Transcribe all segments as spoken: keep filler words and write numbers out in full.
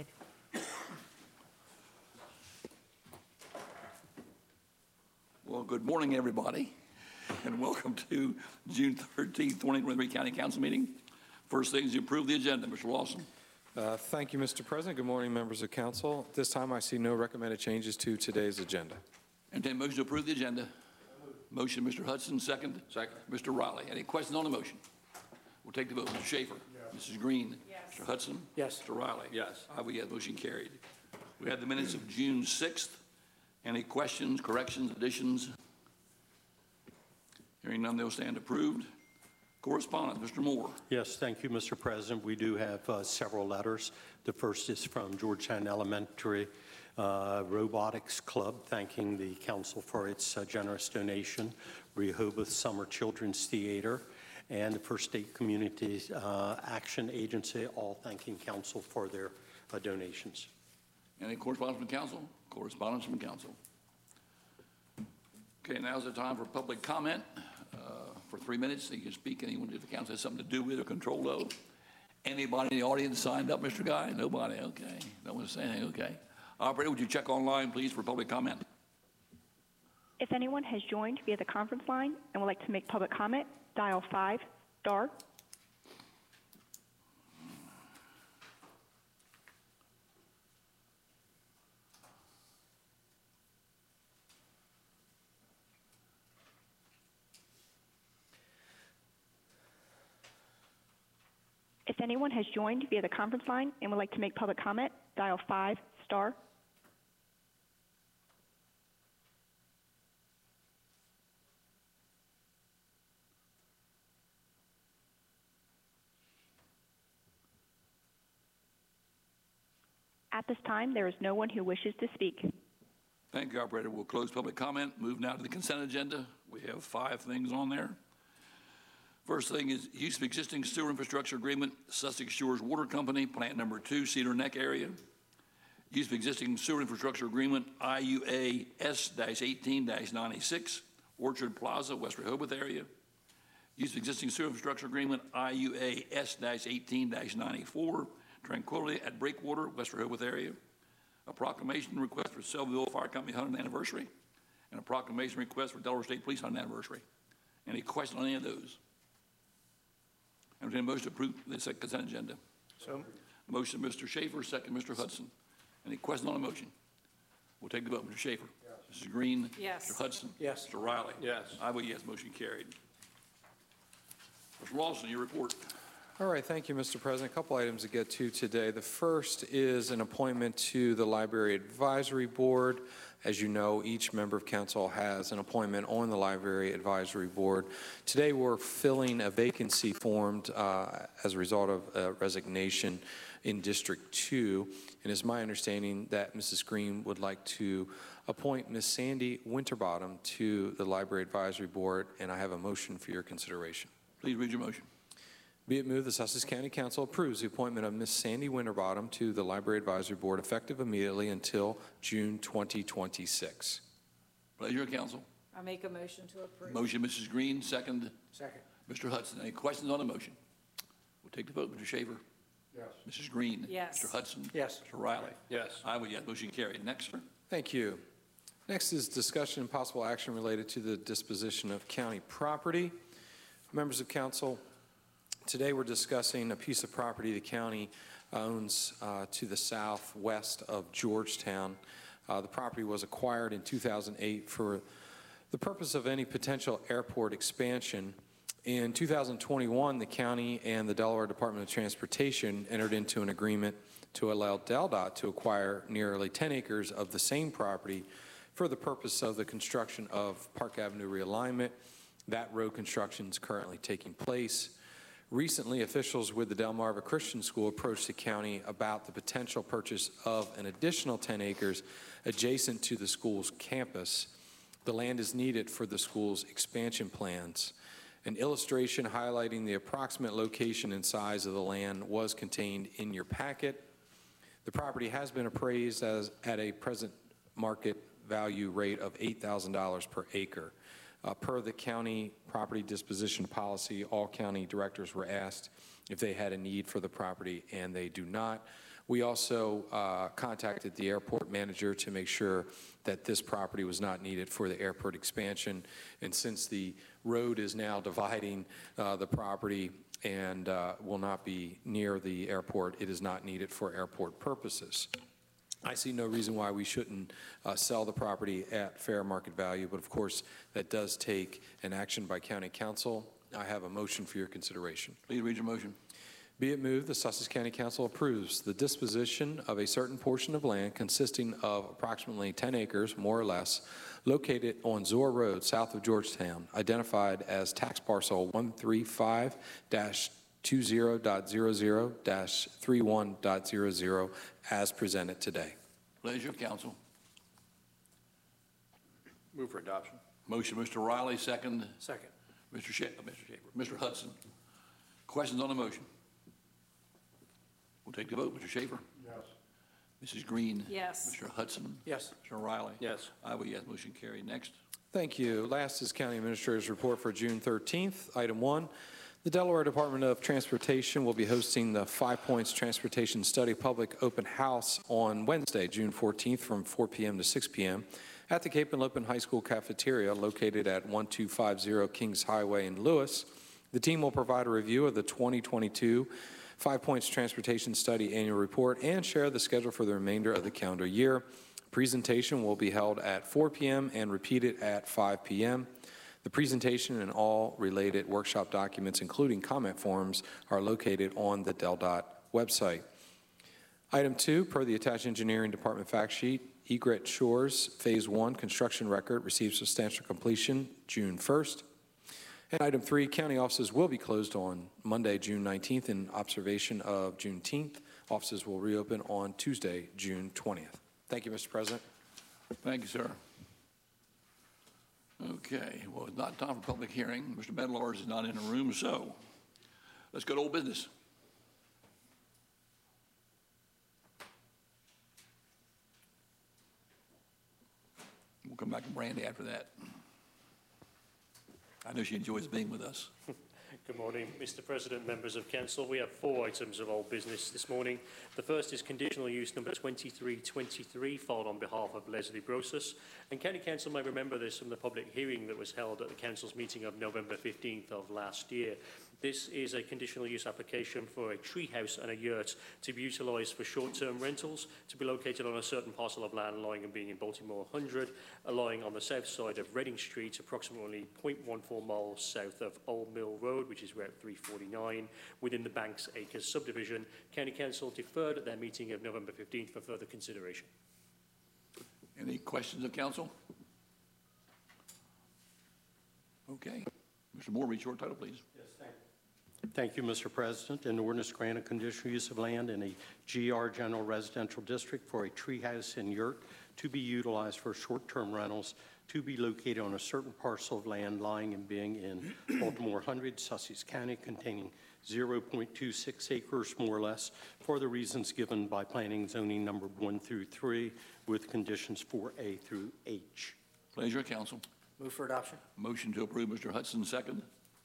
recorded. Well, good morning, everybody, and welcome to June thirteenth, twenty twenty-three County Council meeting. First thing is to approve the agenda. Mister Lawson. Uh, thank you, Mister President. Good morning, members of council. At this time, I see no recommended changes to today's agenda. Entertain a motion to approve the agenda. Motion, Mister Hudson, second. Second. Mister Riley. Any questions on the motion? We'll take the vote. Mister Schaefer. Yes. Missus Green. Yes. Mister Hudson. Yes. Mister Riley. Yes. I vote yes. Motion carried. We have the minutes of June sixth. Any questions, corrections, additions? Hearing none, they'll stand approved. Correspondence, Mister Moore. Yes, thank you, Mister President. We do have uh, several letters. The first is from Georgetown Elementary uh, Robotics Club, thanking the council for its uh, generous donation. Rehoboth Summer Children's Theater and the First State Community uh, Action Agency, all thanking council for their uh, donations. Any correspondence from council? Correspondence from council. Okay, now's the time for public comment. Uh, for three minutes, so you can speak. Anyone if the council has something to do with or control of. Anybody in the audience signed up, Mister Guy? Nobody. Okay. No one's saying anything. Okay. Operator, would you check online, please, for public comment? If anyone has joined via the conference line and would like to make public comment, dial five star. If anyone has joined via the conference line and would like to make public comment, dial five star. At this time, there is no one who wishes to speak. Thank you, operator. We'll close public comment. Move now to the consent agenda. We have five things on there. First thing is use of existing sewer infrastructure agreement, Sussex Shores Water Company, plant number two, Cedar Neck area. Use of existing sewer infrastructure agreement, I U A S eighteen ninety-six, Orchard Plaza, West Rehoboth area. Use of existing sewer infrastructure agreement, I U A S eighteen ninety-four, Tranquility at Breakwater, West Rehoboth area. A proclamation request for Selbyville Fire Company one hundredth anniversary, and a proclamation request for Delaware State Police one hundredth anniversary. Any question on any of those? Entertain a motion to approve this consent agenda. So, motion, Mister Schaefer, second, Mister Hudson. Any questions on the motion? We'll take the vote. Mister Schaefer. Yes. Missus Green. Yes. Mister Hudson. Yes. Mister Riley. Yes. I vote yes. Motion carried. Mister Lawson, your report. All right, thank you, Mister President. A couple items to get to today. The first is an appointment to the Library Advisory Board. As you know, each member of council has an appointment on the Library Advisory Board. Today, we're filling a vacancy formed uh, as a result of a resignation in District two. And it's my understanding that Missus Green would like to appoint Miz Sandy Winterbottom to the Library Advisory Board, and I have a motion for your consideration. Please read your motion. Be it moved, the Sussex County Council approves the appointment of Miz Sandy Winterbottom to the Library Advisory Board effective immediately until June twenty twenty-six. Pleasure of council. I make a motion to approve. Motion, Missus Green, second. second. Mister Hudson. Any questions on the motion? We'll take the vote. Mister Schaefer. Yes. Missus Green. Yes. Mister Hudson. Yes. Mister Riley. Yes. I vote yes. Motion carried. Next, sir. Thank you. Next is discussion and possible action related to the disposition of county property. Members of council, today we're discussing a piece of property the county owns uh, to the southwest of Georgetown. Uh, the property was acquired in two thousand eight for the purpose of any potential airport expansion. In two thousand twenty-one, the county and the Delaware Department of Transportation entered into an agreement to allow DelDOT to acquire nearly ten acres of the same property for the purpose of the construction of Park Avenue realignment. That road construction is currently taking place. Recently, officials with the Delmarva Christian School approached the county about the potential purchase of an additional ten acres adjacent to the school's campus. The land is needed for the school's expansion plans. An illustration highlighting the approximate location and size of the land was contained in your packet. The property has been appraised as at a present market value rate of eight thousand dollars per acre. Uh, per the county property disposition policy, all county directors were asked if they had a need for the property, and they do not. We also uh, contacted the airport manager to make sure that this property was not needed for the airport expansion. And since the road is now dividing uh, the property and uh, will not be near the airport, it is not needed for airport purposes. I see no reason why we shouldn't uh, sell the property at fair market value, but of course, that does take an action by county council. I have a motion for your consideration. Please read your motion. Be it moved, the Sussex County Council approves the disposition of a certain portion of land consisting of approximately ten acres, more or less, located on Zor Road, south of Georgetown, identified as tax parcel one three five dash two zero dot zero zero dash three one dot zero zero as presented today. Pleasure of council. Move for adoption. Motion, Mister Riley, second, Second. Mister Schaefer, Mister Schaefer, Mister Hudson. Questions on the motion? We'll take the vote. Mister Schaefer? Yes. Missus Green? Yes. Mister Hudson? Yes. Mister Riley? Yes. I vote yes. Motion carried. Next. Thank you. Last is County Administrator's report for June thirteenth. Item one, the Delaware Department of Transportation will be hosting the Five Points Transportation Study Public Open House on Wednesday, June fourteenth from four p m to six p m at the Cape Henlopen High School cafeteria located at one two five zero Kings Highway in Lewis. The team will provide a review of the twenty twenty-two Five Points Transportation Study Annual Report and share the schedule for the remainder of the calendar year. Presentation will be held at four p m and repeated at five p m The presentation and all related workshop documents, including comment forms, are located on the Del Dot website. Item two, per the attached engineering department fact sheet, Egret Shores Phase one construction record receives substantial completion June first. And item three, county offices will be closed on Monday, June nineteenth in observation of Juneteenth. Offices will reopen on Tuesday, June twentieth. Thank you, Mister President. Thank you, sir. Okay, well, it's not time for public hearing. Mister Medlars is not in the room, so let's go to old business. We'll come back to Brandy after that. I know she enjoys being with us. Good morning, Mister President, members of council. We have four items of old business this morning. The first is conditional use number twenty-three twenty-three, filed on behalf of Leslie Brosas. And County Council may remember this from the public hearing that was held at the council's meeting of November fifteenth of last year. This is a conditional use application for a treehouse and a yurt to be utilised for short-term rentals, to be located on a certain parcel of land lying and being in Baltimore one hundred, lying on the south side of Reading Street, approximately zero point one four miles south of Old Mill Road, which is Route three forty-nine, within the Banks Acres subdivision. County Council deferred at their meeting of November fifteenth for further consideration. Any questions of council? Okay. Mister Moore, read short title, please. Yes, thank you. Thank you, Mister President. An ordinance grant a conditional use of land in a G R General Residential District for a treehouse and yurt to be utilized for short-term rentals to be located on a certain parcel of land lying and being in Baltimore one hundred, Sussex County, containing zero point two six acres, more or less, for the reasons given by planning zoning number one through three, with conditions four A through H. Pleasure of council. Move for adoption. Motion to approve, Mister Hudson, second.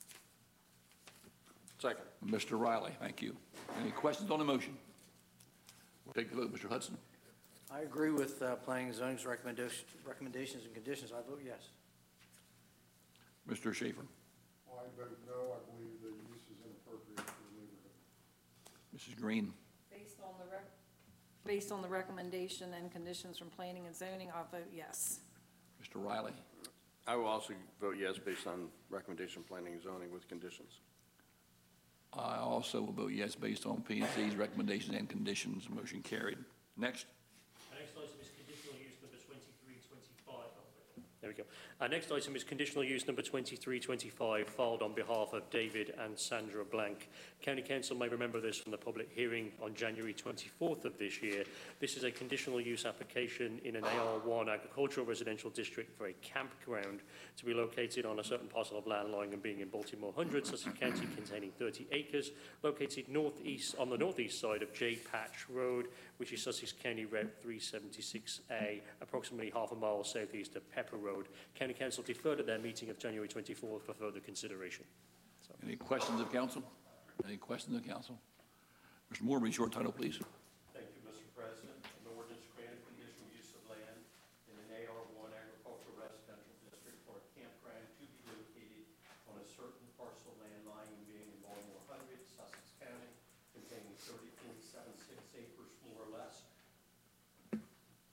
Second. Mister Riley, thank you. Any questions on the motion? We'll take the vote. Mister Hudson? I agree with uh, Planning and Zoning's recommendation, recommendations and conditions. I vote yes. Mister Schaefer? I vote no. I believe the use is inappropriate for the neighborhood. Missus Green? Based on the rec, based on the recommendation and conditions from planning and zoning, I'll vote yes. Mister Riley? I will also vote yes based on recommendation planning and zoning with conditions. I also will vote yes based on P and Z's recommendations and conditions. Motion carried. Next. Our next item is conditional use number twenty-three twenty-five. There we go. Our next item is conditional use number twenty-three twenty-five, filed on behalf of David and Sandra Blank. County Council may remember this from the public hearing on January twenty-fourth of this year. This is a conditional use application in an A R one agricultural residential district for a campground to be located on a certain parcel of land lying and being in Baltimore one hundred, Sussex County, containing thirty acres, located northeast on the northeast side of J Patch Road, which is Sussex County Route three seventy-six A, approximately half a mile southeast of Pepper Road. County Council deferred at their meeting of January twenty-fourth for further consideration. So. Any questions of council? Any questions of council? Mister Moore, read short title, please. Thank you,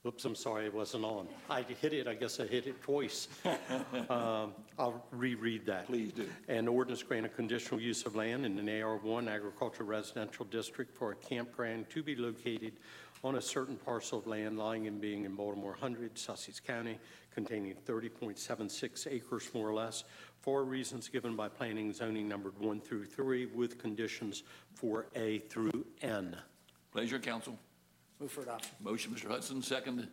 Oops, I'm sorry, it wasn't on. I hit it, I guess I hit it twice. Um, I'll reread that. Please do. An ordinance granting conditional use of land in an A R one agricultural residential district for a campground to be located on a certain parcel of land lying and being in Baltimore one hundred, Sussex County, containing thirty point seven six acres more or less, for reasons given by planning and zoning numbered one through three, with conditions for A through N. Pleasure, council. Move for adoption. Motion, Mister Hudson, second,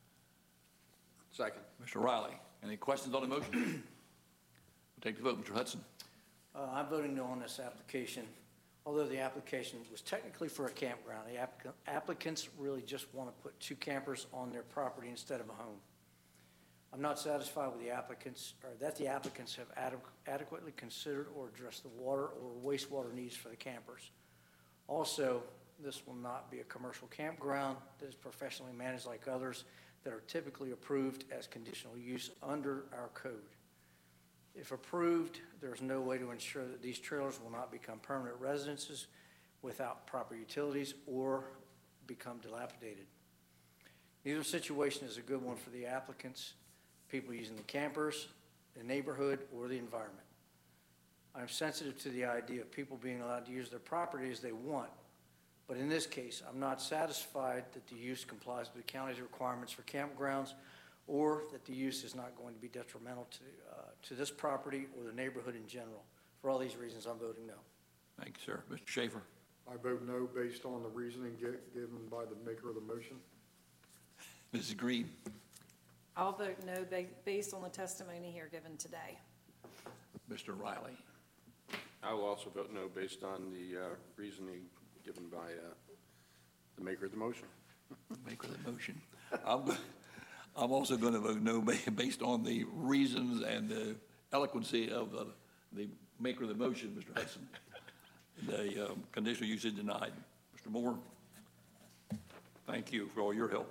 Second. Mister Riley. Any questions on the motion? We'll take the vote, Mister Hudson. Uh, I'm voting no on this application. Although the application was technically for a campground, the applica- applicants really just want to put two campers on their property instead of a home. I'm not satisfied with the applicants, or that the applicants have adequ- adequately considered or addressed the water or wastewater needs for the campers. Also, this will not be a commercial campground that is professionally managed like others that are typically approved as conditional use under our code. If approved, there's no way to ensure that these trailers will not become permanent residences without proper utilities or become dilapidated. Neither situation is a good one for the applicants, people using the campers, the neighborhood, or the environment. I'm sensitive to the idea of people being allowed to use their property as they want, but in this case, I'm not satisfied that the use complies with the county's requirements for campgrounds, or that the use is not going to be detrimental to, uh, to this property or the neighborhood in general. For all these reasons, I'm voting no. Thank you, sir. Mister Schaefer. I vote no based on the reasoning gi- given by the maker of the motion. Missus Green. I'll vote no ba- based on the testimony here given today. Mister Riley. I will also vote no based on the uh, reasoning given by uh, the maker of the motion. Maker of the motion. I'm, go- I'm also going to vote no ba- based on the reasons and the eloquency of uh, the maker of the motion, Mister Hudson. The um, conditional use is denied. Mister Moore, thank you for all your help.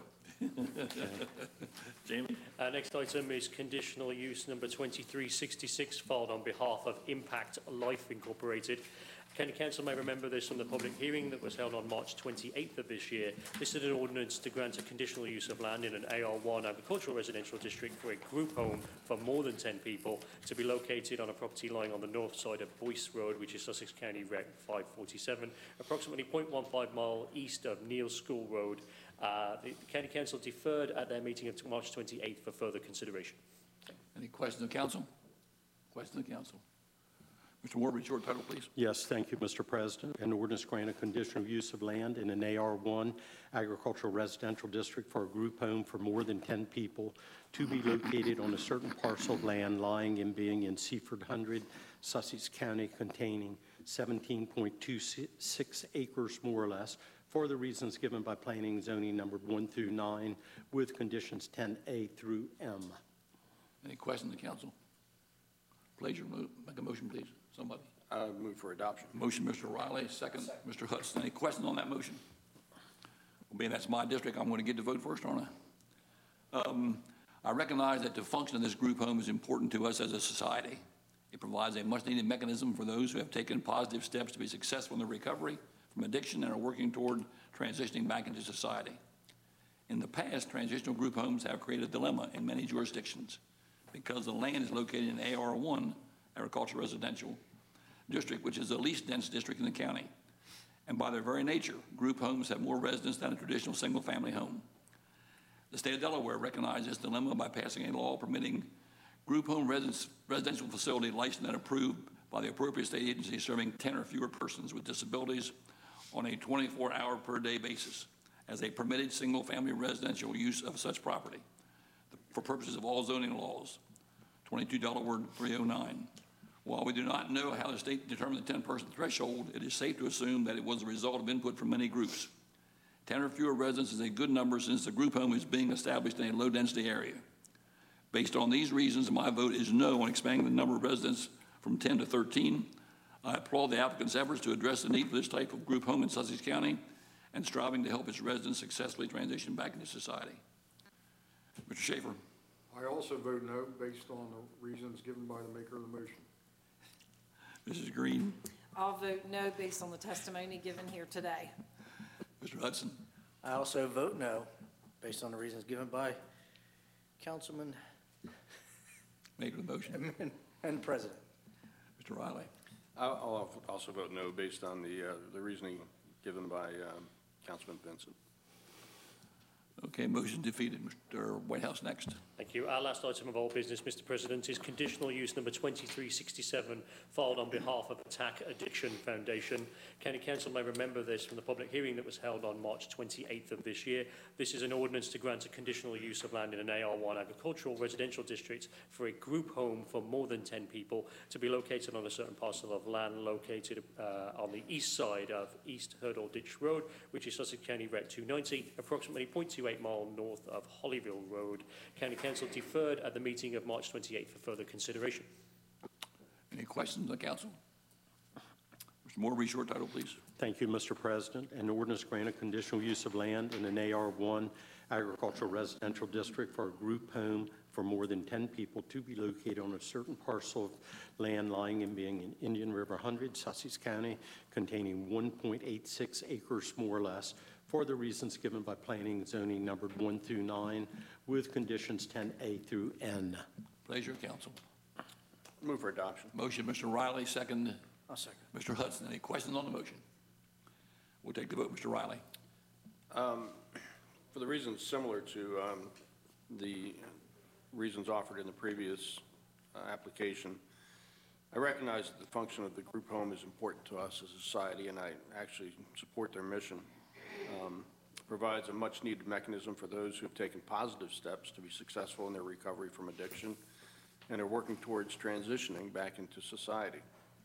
Jamie? Uh, next item is conditional use number twenty-three sixty-six, filed on behalf of Impact Life Incorporated. County Council may remember this from the public hearing that was held on March twenty-eighth of this year. This is an ordinance to grant a conditional use of land in an A R one agricultural residential district for a group home for more than ten people to be located on a property lying on the north side of Boyce Road, which is Sussex County Rec five forty-seven, approximately zero point one five mile east of Neal School Road. Uh, the County Council deferred at their meeting of March twenty-eighth for further consideration. Any questions of council? Questions of council? Mister Moore, read short title, please. Yes, thank you, Mister President. An ordinance granting conditional use of land in an A R one agricultural residential district for a group home for more than ten people to be located on a certain parcel of land lying and being in Seaford one hundred, Sussex County, containing seventeen point two six acres more or less, for the reasons given by planning and zoning numbered one through nine, with conditions ten A through M. Any questions of council? Pleasure, move, make a motion, please. Somebody. Uh, move for adoption. Motion, Mister Riley, second, Mister Hudson. Any questions on that motion? Well, being that's my district, I'm going to get to vote first, aren't I? Um, I recognize that the function of this group home is important to us as a society. It provides a much-needed mechanism for those who have taken positive steps to be successful in their recovery from addiction and are working toward transitioning back into society. In the past, transitional group homes have created a dilemma in many jurisdictions because the land is located in A R one, agricultural residential district, which is the least dense district in the county. And by their very nature, group homes have more residents than a traditional single-family home. The state of Delaware recognized this dilemma by passing a law permitting group home residence, residential facility licensed and approved by the appropriate state agency serving ten or fewer persons with disabilities on a twenty-four hour per day basis as a permitted single-family residential use of such property for purposes of all zoning laws, twenty-two Delaware three oh nine. While we do not know how the state determined the ten person threshold, it is safe to assume that it was a result of input from many groups. ten or fewer residents is a good number since the group home is being established in a low-density area. Based on these reasons, my vote is no on expanding the number of residents from ten to thirteen. I applaud the applicant's efforts to address the need for this type of group home in Sussex County and striving to help its residents successfully transition back into society. Mister Schaefer. I also vote no based on the reasons given by the maker of the motion. Missus Green. I'll vote no based on the testimony given here today. Mister Hudson. I also vote no based on the reasons given by Councilman Make the motion. and- and President. Mister Riley. I'll I'll also vote no based on the, uh, the reasoning given by um, Councilman Vincent. Okay, motion defeated. Mister Whitehouse next. Thank you. Our last item of old business, Mister President, is conditional use number twenty-three sixty-seven, filed on behalf of Attack Addiction Foundation. County Council may remember this from the public hearing that was held on March twenty-eighth of this year. This is an ordinance to grant a conditional use of land in an A R one agricultural residential district for a group home for more than ten people to be located on a certain parcel of land located uh, on the east side of East Hurdle Ditch Road, which is Sussex County Route two ninety, approximately zero point two eight mile north of Hollyville Road. County Council deferred at the meeting of March twenty-eighth for further consideration. Any questions on the council? Mister Moore, read short title, please. Thank you, Mister President. An ordinance grant a conditional use of land in an A R one agricultural residential district for a group home for more than ten people to be located on a certain parcel of land lying and being in Indian River one hundred, Sussex County, containing one point eight six acres more or less, for the reasons given by planning and zoning numbered one through nine, with conditions ten A through N. Pleasure, council. Move for adoption. Motion, Mister Riley, second, I'll second. Mister Hudson. Any questions on the motion? We'll take the vote. Mister Riley. Um, For the reasons similar to um, the reasons offered in the previous uh, application, I recognize that the function of the group home is important to us as a society, and I actually support their mission. Um, it provides a much-needed mechanism for those who have taken positive steps to be successful in their recovery from addiction and are working towards transitioning back into society.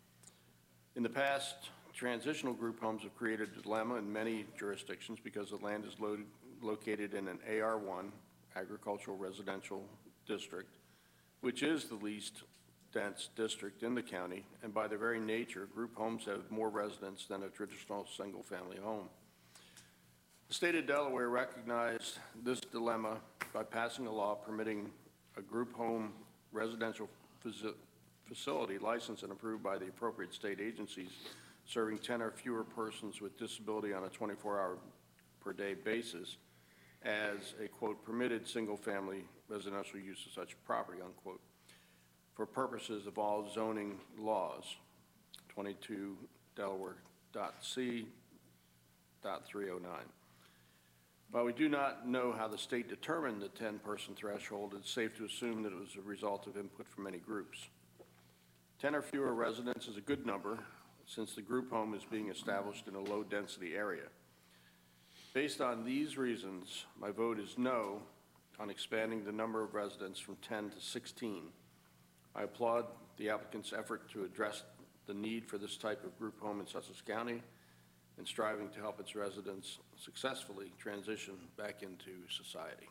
In the past, transitional group homes have created a dilemma in many jurisdictions because the land is loaded, located in an A R one, agricultural residential district, which is the least dense district in the county, and by their very nature, group homes have more residents than a traditional single-family home. The state of Delaware recognized this dilemma by passing a law permitting a group home residential faci- facility licensed and approved by the appropriate state agencies serving ten or fewer persons with disability on a twenty-four hour per day basis as a, quote, permitted single-family residential use of such property, unquote, for purposes of all zoning laws, twenty-two Delaware dot C dot three oh nine. While we do not know how the state determined the ten person threshold, it's safe to assume that it was a result of input from many groups. ten or fewer residents is a good number since the group home is being established in a low-density area. Based on these reasons, my vote is no on expanding the number of residents from ten to sixteen. I applaud the applicant's effort to address the need for this type of group home in Sussex County and striving to help its residents successfully transition back into society.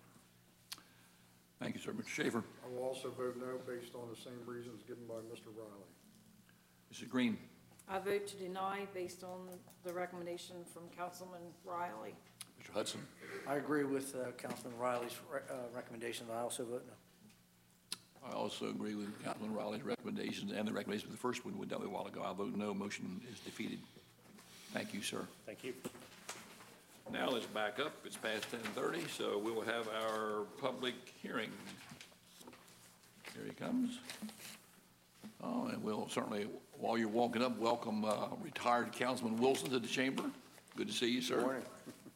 Thank you, sir. Mister Schaefer. I will also vote no based on the same reasons given by Mister Riley. Missus Green. I vote to deny based on the recommendation from Councilman Riley. Mister Hudson. I agree with uh, Councilman Riley's re- uh, recommendation. I also vote no. I also agree with Councilman Riley's recommendations and the recommendation of the first one we dealt with a while ago. I vote no. Motion is defeated. Thank you, sir. Thank you. Now let's back up. It's past ten thirty, so we will have our public hearing. Here he comes. Oh, and we'll certainly, while you're walking up, welcome uh, retired Councilman Wilson to the chamber. Good to see you, sir. Good morning.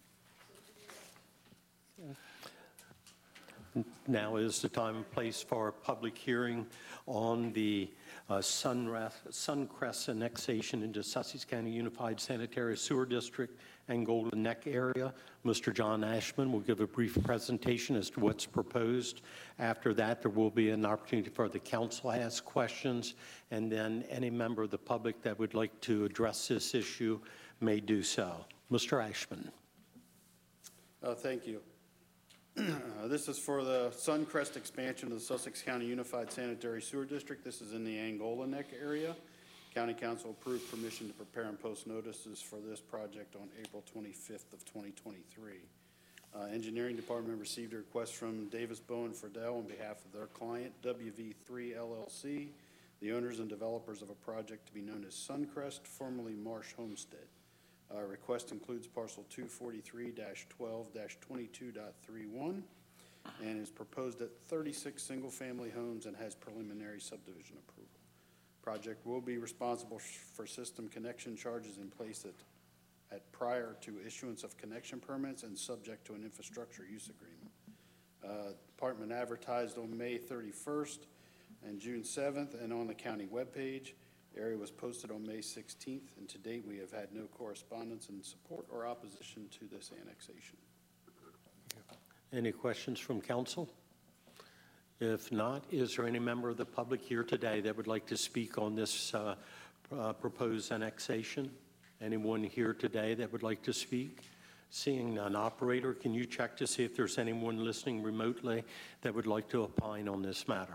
Now is the time and place for a public hearing on the uh, Sunref, Suncrest annexation into Sussex County Unified Sanitary Sewer District and Golden Neck area. Mister John Ashman will give a brief presentation as to what's proposed. After that, there will be an opportunity for the council to ask questions, and then any member of the public that would like to address this issue may do so. Mister Ashman. Uh, thank you. Uh, this is for the Suncrest expansion of the Sussex County Unified Sanitary Sewer District. This is in the Angola Neck area. County Council approved permission to prepare and post notices for this project on April twenty-fifth of twenty twenty-three. Uh, Engineering Department received a request from Davis Bowen Friedel on behalf of their client, W V three L L C, the owners and developers of a project to be known as Suncrest, formerly Marsh Homestead. Uh, Request includes parcel two forty-three twelve twenty-two point three one and is proposed at thirty-six single-family homes and has preliminary subdivision approval. Project will be responsible for system connection charges in place at, at prior to issuance of connection permits and subject to an infrastructure use agreement. Uh, Department advertised on May thirty-first and June seventh and on the county webpage. Area was posted on May sixteenth, and to date, we have had no correspondence in support or opposition to this annexation. Any questions from council? If not, is there any member of the public here today that would like to speak on this uh, uh, proposed annexation? Anyone here today that would like to speak? Seeing none, operator, can you check to see if there's anyone listening remotely that would like to opine on this matter?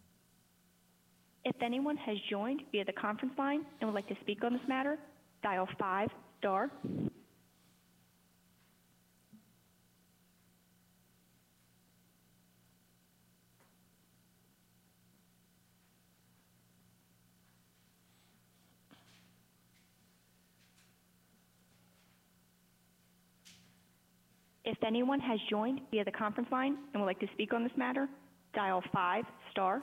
If anyone has joined via the conference line and would like to speak on this matter, dial five star. If anyone has joined via the conference line and would like to speak on this matter, dial five star.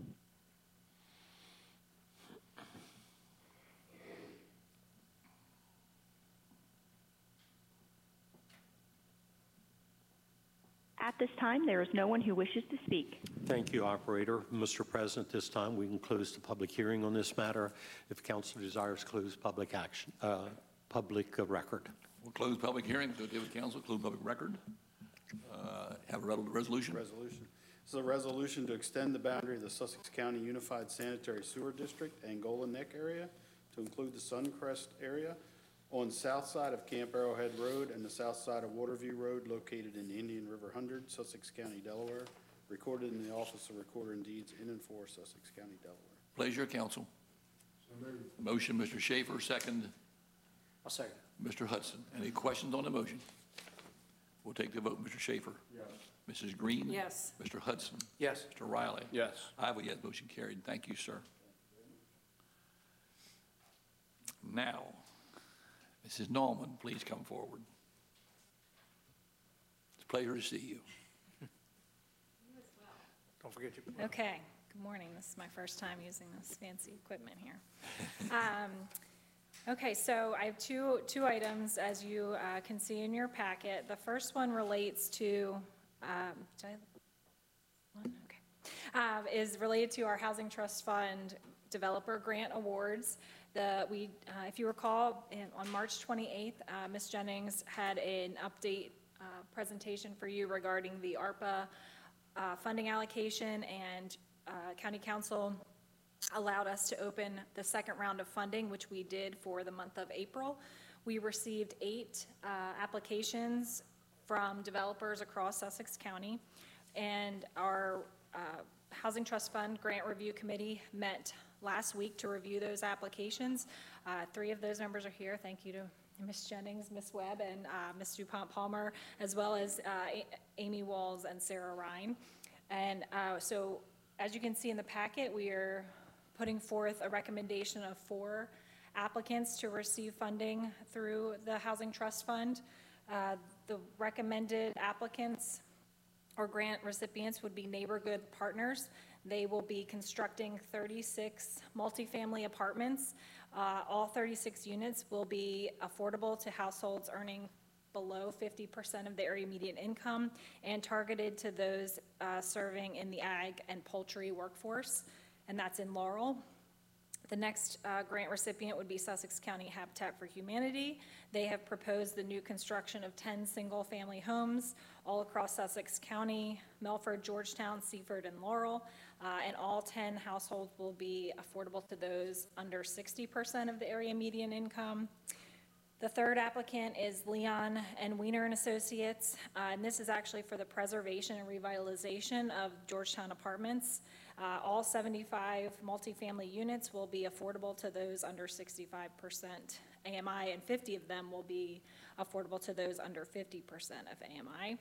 At this time, there is no one who wishes to speak. Thank you, operator. Mister President, this time we can close the public hearing on this matter if council desires close public action, uh, public uh, record. We'll close public hearing. So, with council, close public record. Uh, have a resolution. Resolution. This is a resolution to extend the boundary of the Sussex County Unified Sanitary Sewer District, Angola Neck area, to include the Suncrest area on the south side of Camp Arrowhead Road and the south side of Waterview Road, located in Indian River one hundred, Sussex County, Delaware, recorded in the Office of Recorder and Deeds in and for Sussex County, Delaware. Pleasure, council. So moved. Motion, Mister Schaefer, second, I'll second. Mister Hudson. Any questions on the motion? We'll take the vote. Mister Schaefer. Yes. Missus Green. Yes. Mister Hudson. Yes. Mister Riley. Yes. I vote yes, motion carried. Thank you, sir. Now, Missus Norman, please come forward. It's a pleasure to see you. Don't forget your. Okay, good morning. This is my first time using this fancy equipment here. Um, Okay, so I have two, two items, as you uh, can see in your packet. The first one relates to, um, did I, one? Okay, um, is related to our Housing Trust Fund Developer Grant Awards. The, we, uh, if you recall, in, on March twenty-eighth, uh, Miz Jennings had an update uh, presentation for you regarding the ARPA uh, funding allocation, and uh, County Council allowed us to open the second round of funding, which we did for the month of April. We received eight uh, applications from developers across Sussex County, and our uh, Housing Trust Fund Grant Review Committee met last week to review those applications. Uh, three of those members are here. Thank you to Miz Jennings, Miz Webb, and uh, Miz DuPont Palmer, as well as uh, A- Amy Walls and Sarah Ryan. And uh, so, as you can see in the packet, we are putting forth a recommendation of four applicants to receive funding through the Housing Trust Fund. Uh, the recommended applicants or grant recipients would be Neighborhood Partners. They will be constructing thirty-six multifamily apartments. Uh, all thirty-six units will be affordable to households earning below fifty percent of the area median income and targeted to those uh, serving in the ag and poultry workforce, and that's in Laurel. The next uh, grant recipient would be Sussex County Habitat for Humanity. They have proposed the new construction of ten single-family homes all across Sussex County, Melford, Georgetown, Seaford, and Laurel, uh, and all ten households will be affordable to those under sixty percent of the area median income. The third applicant is Leon and Wiener and Associates, uh, and this is actually for the preservation and revitalization of Georgetown Apartments. Uh, all seventy-five multifamily units will be affordable to those under sixty-five percent A M I, and fifty of them will be affordable to those under fifty percent of A M I.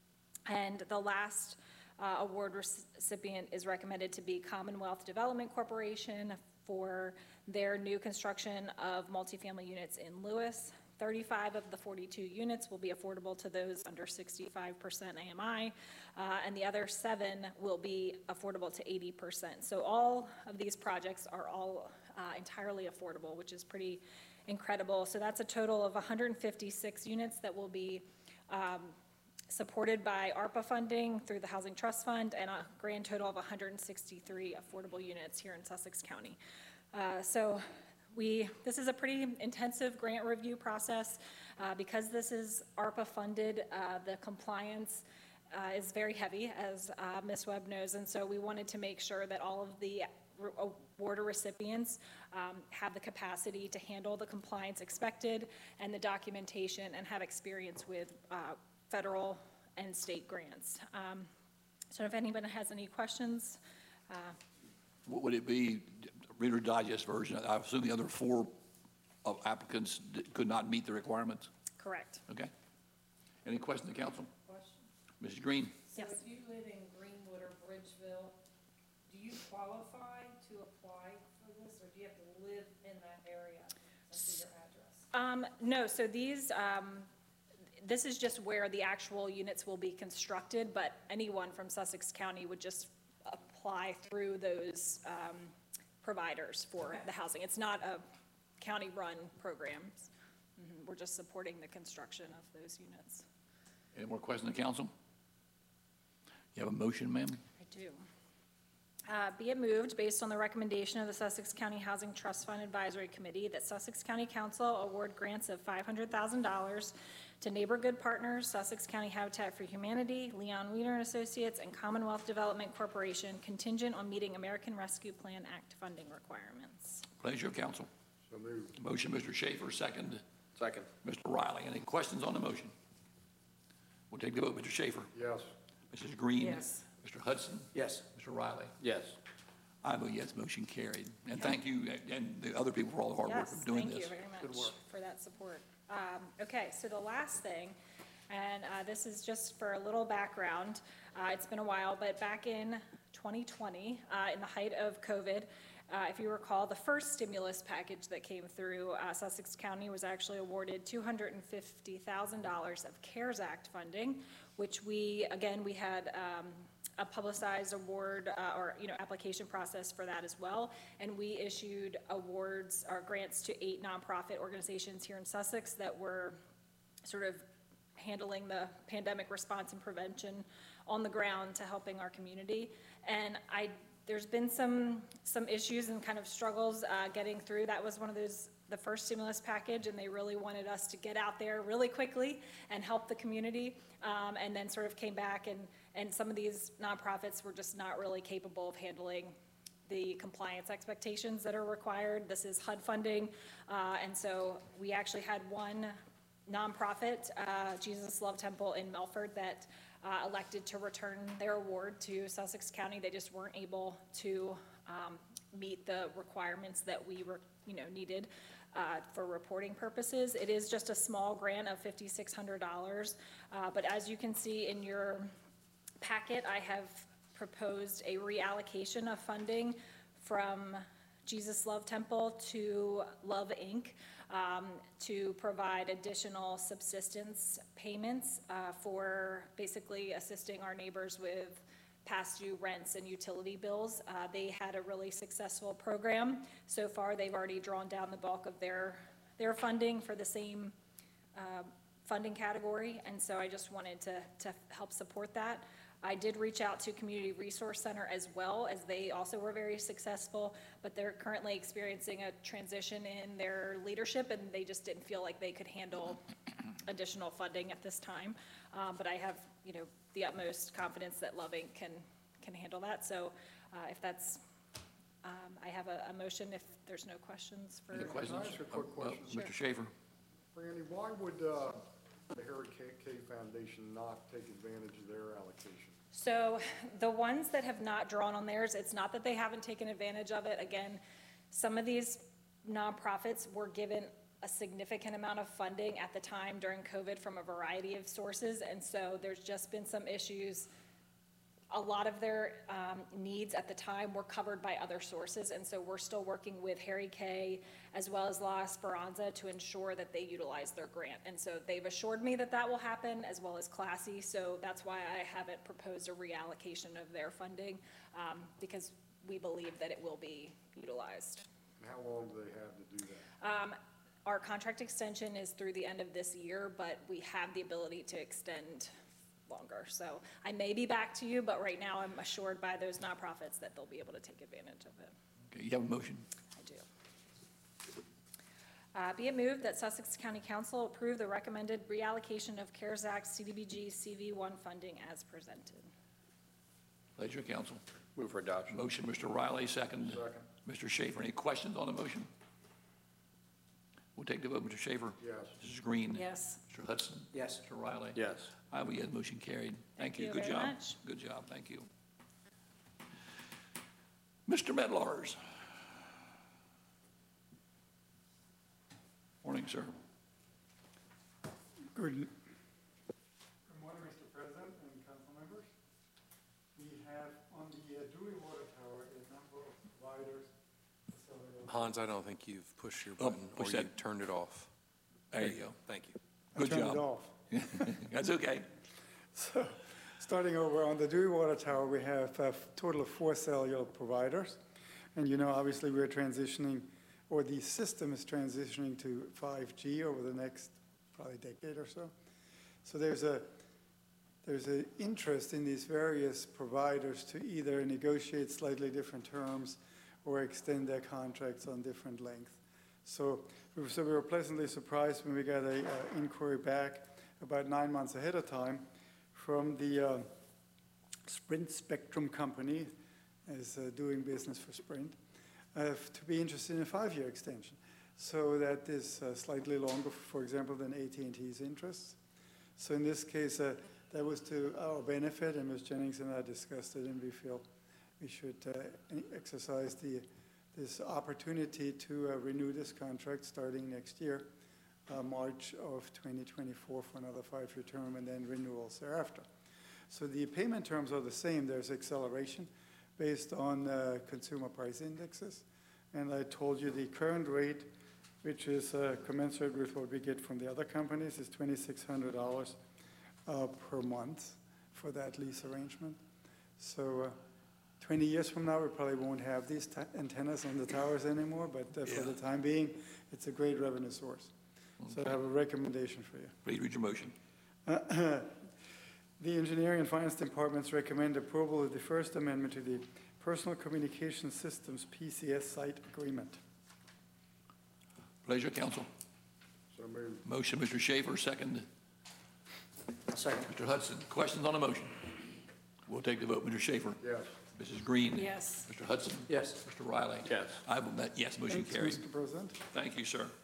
And the last uh, award recipient is recommended to be Commonwealth Development Corporation for their new construction of multifamily units in Lewis, thirty-five of the forty-two units will be affordable to those under sixty-five percent A M I, uh, and the other seven will be affordable to eighty percent. So all of these projects are all uh, entirely affordable, which is pretty incredible. So that's a total of one hundred fifty-six units that will be um, supported by ARPA funding through the Housing Trust Fund, and a grand total of one hundred sixty-three affordable units here in Sussex County. Uh, so we, this is a pretty intensive grant review process. Uh, because this is ARPA funded, uh, the compliance uh, is very heavy, as uh, Miz Webb knows, and so we wanted to make sure that all of the award recipients um, have the capacity to handle the compliance expected and the documentation and have experience with uh, federal and state grants. Um, so if anyone has any questions. Uh, What would it be, Reader's Digest version? I assume the other four of applicants d- could not meet the requirements? correct. Okay. Any questions, the council? Question. Missus Green? So if you live in Greenwood or Bridgeville, do you qualify to apply for this, or do you have to live in that area and see your address? Um, no, so these, um, this is just where the actual units will be constructed, but anyone from Sussex County would just apply through those um, providers for Okay. the housing. It's not a county-run program. Mhm, we're just supporting the construction of those units. Any more questions, the council? You have a motion, ma'am? I do. Uh, Be it moved, based on the recommendation of the Sussex County Housing Trust Fund Advisory Committee, that Sussex County Council award grants of five hundred thousand dollars to Neighbor Good Partners, Sussex County Habitat for Humanity, Leon Wiener and Associates, and Commonwealth Development Corporation, contingent on meeting American Rescue Plan Act funding requirements. Pleasure of council. So moved. Motion, Mister Schaefer, second, Second. Mister Riley. Any questions on the motion? We'll take the vote. Mister Schaefer? Yes. Missus Green? Yes. Mister Hudson? Yes. Mister Riley? Yes. I vote yes, motion carried. And thank you, and the other people for all the hard work Yes, of doing thank this. you very much for that support. Um, Okay, so the last thing, and uh, this is just for a little background, uh, it's been a while, but back in twenty twenty, uh, in the height of COVID, uh, if you recall, the first stimulus package that came through, uh, Sussex County was actually awarded two hundred fifty thousand dollars of CARES Act funding, which we, again, we had um, a publicized award uh, or, you know, application process for that as well. And we issued awards or grants to eight nonprofit organizations here in Sussex that were sort of handling the pandemic response and prevention on the ground to helping our community. And I, there's been some, some issues and kind of struggles uh, getting through. That was one of those, the first stimulus package, and they really wanted us to get out there really quickly and help the community, um, and then sort of came back, and, and some of these nonprofits were just not really capable of handling the compliance expectations that are required. This is H U D funding, uh, and so we actually had one nonprofit, uh, Jesus Love Temple in Melford, that uh, elected to return their award to Sussex County. They just weren't able to um, meet the requirements that we were, you know, needed uh, for reporting purposes. It is just a small grant of five thousand six hundred dollars, uh, but as you can see in your packet, I have proposed a reallocation of funding from Jesus Love Temple to Love Incorporated. Um, to provide additional subsistence payments uh, for basically assisting our neighbors with past due rents and utility bills. Uh, they had a really successful program. So far, they've already drawn down the bulk of their, their funding for the same uh, funding category, and so I just wanted to, to help support that. I did reach out to Community Resource Center as well, as they also were very successful, but they're currently experiencing a transition in their leadership, and they just didn't feel like they could handle additional funding at this time. Um, but I have, you know, the utmost confidence that Love Incorporated can, can handle that. So uh, if that's, um, I have a, a motion if there's no questions for. Any questions? Can I ask a quick Uh, uh, question? Mister Schaefer? Randy, why would uh, the Harry K. K. Foundation not take advantage of their allocation? So the ones that have not drawn on theirs, it's not that they haven't taken advantage of it. Again, some of these nonprofits were given a significant amount of funding at the time during COVID from a variety of sources, and so there's just been some issues a lot of their um, needs at the time were covered by other sources, and so we're still working with Harry Kay as well as La Esperanza to ensure that they utilize their grant. And so they've assured me that that will happen, as well as Classy, so that's why I haven't proposed a reallocation of their funding, um, because we believe that it will be utilized. And how long do they have to do that? Um, Our contract extension is through the end of this year, but we have the ability to extend longer. So I may be back to you, but right now I'm assured by those nonprofits that they'll be able to take advantage of it. Okay, you have a motion. I do. Uh, Be it moved that Sussex County Council approve the recommended reallocation of CARES Act C D B G C V one funding as presented. Pleasure, council. Move for adoption. Motion, Mister Riley, second. Second. Mister Schaefer, any questions on the motion? We'll take the vote. Mister Schaefer? Yes. Missus Green? Yes. Mister Hudson? Yes. Mister Riley? Yes. I will yes, motion carried. Thank Thank you. you Good very job. much. Good job. Thank you. Mister Medlars? Morning, sir. Good. Good morning, Mister President and council members. We have on the uh, Dewey Water Tower a number of providers. So, uh, Hans, I don't think you've pushed your Oh, button or push you that. turned it off. There you go. Thank you. I Good turned job. it off. That's okay. So, starting over on the Dewey Water Tower, we have a total of four cellular providers. And you know, obviously, we're transitioning, or the system is transitioning to five G over the next probably decade or so. So there's a there's an interest in these various providers to either negotiate slightly different terms or extend their contracts on different length. So, so we were pleasantly surprised when we got a uh, inquiry back about nine months ahead of time from the uh, Sprint Spectrum Company, is uh, doing business for Sprint, uh, to be interested in a five-year extension. So that is uh, slightly longer, for example, than A T and T's interests. So in this case, uh, that was to our benefit, and Miz Jennings and I discussed it, and we feel we should uh, exercise the, this opportunity to uh, renew this contract starting next year, uh, March of twenty twenty-four, for another five-year term, and then renewals thereafter. So the payment terms are the same. There's acceleration based on uh, consumer price indexes. And I told you the current rate, which is uh, commensurate with what we get from the other companies, is twenty-six hundred dollars uh, per month for that lease arrangement. So uh, twenty years from now, we probably won't have these antennas on the towers anymore, but uh, for Yeah. the time being, it's a great revenue source. So I have a recommendation for you. Please read your motion. The Engineering and Finance Departments recommend approval of the First Amendment to the Personal Communication Systems P C S Site Agreement. Pleasure, council. So moved. Motion, Mister Schaefer, second. Second. Mister Hudson, questions on the motion? We'll take the vote. Mister Schaefer? Yes. Missus Green? Yes. Mister Hudson? Yes. Mister Riley? Yes. I will, bet yes, motion Thanks, carried. Mister President. Thank you, sir.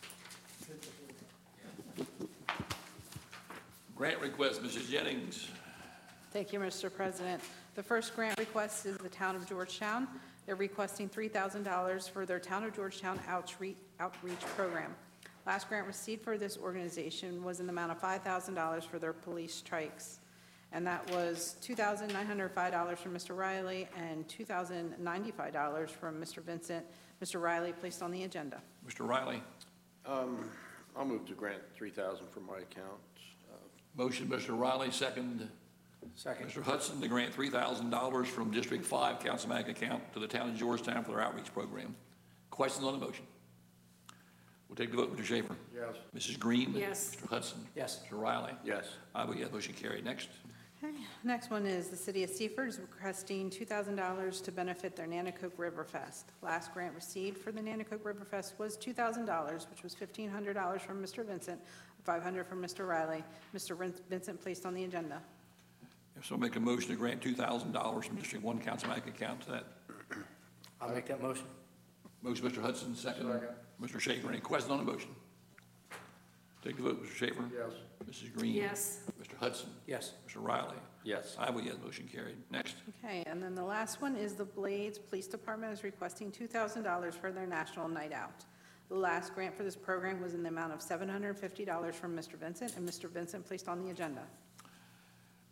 Grant request, Missus Jennings. Thank you, Mister President. The first grant request is the Town of Georgetown. They're requesting three thousand dollars for their Town of Georgetown outreach, outreach program. Last grant received for this organization was in the amount of five thousand dollars for their police trikes. And that was two thousand nine hundred five dollars from Mister Riley and two thousand ninety-five dollars from Mister Vincent. Mister Riley placed on the agenda. Mister Riley. Um, I'll move to grant three thousand from my account. Uh, Motion, Mister Riley, second. Second. Mister Hudson to grant three thousand dollars from District five Councilmanic account to the Town of Georgetown for their outreach program. Questions on the motion? We'll take the vote. Mister Schaefer? Yes. Missus Green? Yes. Mister Hudson? Yes. Mister Riley? Yes. I will yes, motion carried. Next. Okay, next one is the City of Seaford is requesting two thousand dollars to benefit their Nanticoke River Fest. Last grant received for the Nanticoke River Fest was two thousand dollars, which was fifteen hundred dollars from Mister Vincent, five hundred dollars from Mister Riley. Mister Vincent placed on the agenda. If so, make a motion to grant two thousand dollars from District one Councilmanic account to that. I'll make that motion. Motion, Mister Hudson, second. Second. Mister Schaefer, any questions on the motion? Take the vote. Mister Schaefer? Yes. Missus Green? Yes. Mister Hudson? Yes. Mister Riley? Yes. I will yes, motion carried. Next. Okay, and then the last one is the Blades Police Department is requesting two thousand dollars for their National Night Out. The last grant for this program was in the amount of seven hundred fifty dollars from Mister Vincent, and Mister Vincent placed on the agenda.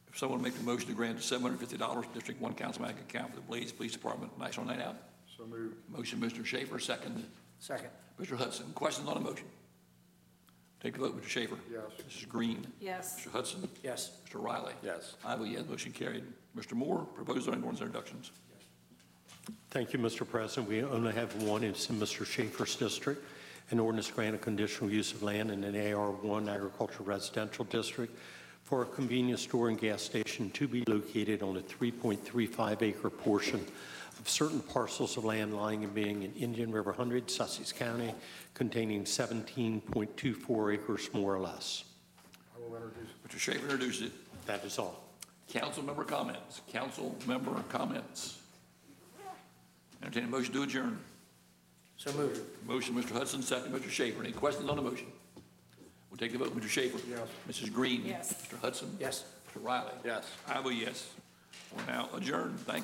If someone make a motion to grant seven hundred fifty dollars District One Council Bank account for the Blaze Police Department National Night Out. So moved. Motion, Mister Schaefer, second. Second. Mister Hudson, questions on the motion? Take the vote, Mister Schaefer. Yes. Missus Green. Yes. Mister Hudson. Yes. Mister Riley. Yes. I vote yes, motion carried. Mister Moore, proposed zoning ordinance introductions. Thank you, Mister President. We only have one. It's in Mister Schaefer's district. An ordinance grant a conditional use of land in an A R one agricultural residential district for a convenience store and gas station to be located on a three point three five acre portion of certain parcels of land lying and being in Indian River Hundred, Sussex County, containing seventeen point two four acres more or less. I will introduce. Mister Schaefer introduced it. That is all. Council member comments. Council member comments. Entertain a motion to adjourn. So moved. Motion, Mister Hudson, second, Mister Schaefer. Any questions on the motion? We'll take the vote. Mister Schaefer. Yes. Missus Green. Yes. Mister Hudson. Yes. Mister Riley. Yes. I vote yes. We're now adjourned. Thank you.